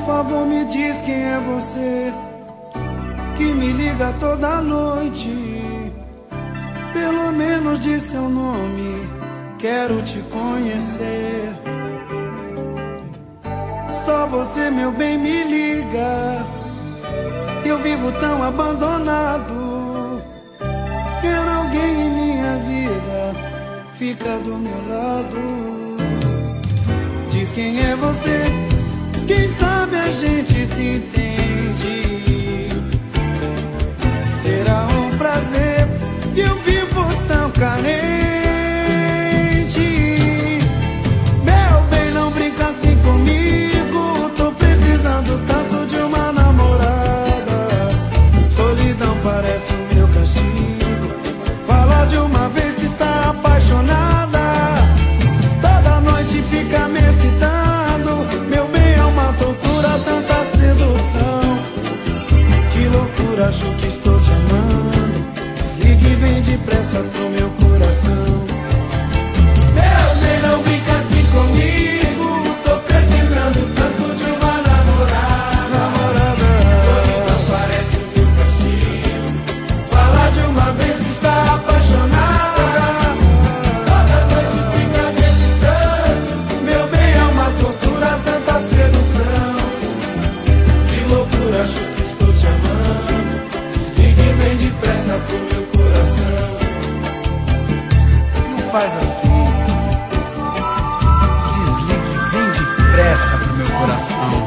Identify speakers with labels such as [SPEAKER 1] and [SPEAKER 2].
[SPEAKER 1] favor, me diz quem é você que me liga toda noite. Pelo menos diz seu nome, quero te conhecer. Só você, meu bem, me liga. Eu vivo tão abandonado. Quero alguém em minha vida, fica do meu lado. Diz quem é você, quem sabe a gente se entende. Será um prazer, eu vivo tão carente. Meu bem, não brinca assim comigo, tô precisando tanto de uma namorada. Solidão parece o meu castigo. Fala de uma vez que está apaixonada. Toda noite fica me excitando. Meu bem, é uma tortura, tanta sedução. Que loucura, acho que estou te amando. Desligue e vem depressa pro meu coração. Meu bem, não brinca assim comigo, tô precisando tanto de uma namorada. Solidão parece o meu castigo. Fala de uma vez que está apaixonada. Toda noite fica me excitando. Meu bem, é uma tortura, tanta sedução. Que loucura, acho que estou te amando. Desligue e vem depressa pro meu coração. Não faz assim. Desligue e vem depressa pro meu coração.